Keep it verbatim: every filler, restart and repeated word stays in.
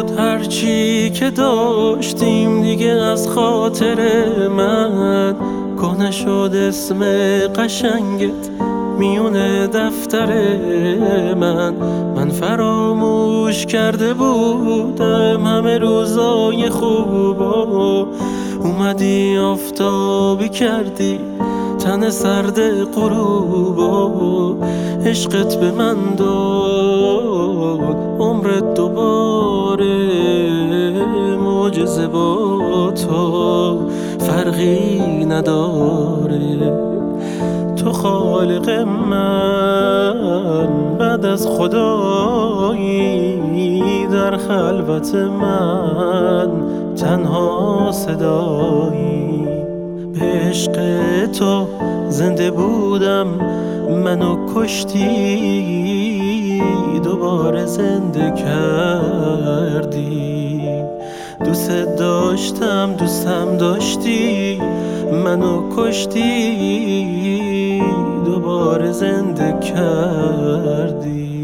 هرچی که داشتیم دیگه از خاطر من کهنه شد. اسم قشنگت میونه دفتر من من فراموش کرده بودم همه روزای خوبا. اومدی آفتابی کردی تن سرد غروبا. عشقت به من داد عمرت دوباره. معجزه با تو فرقی نداره. تو خالق من بعد از خدایی، در خلوت من تنها صدایی. به عشق تو زنده بودم منو کشتی، دوباره زنده کردی. دوست داشتم دوستم داشتی منو کشتی، دوباره زنده کردی.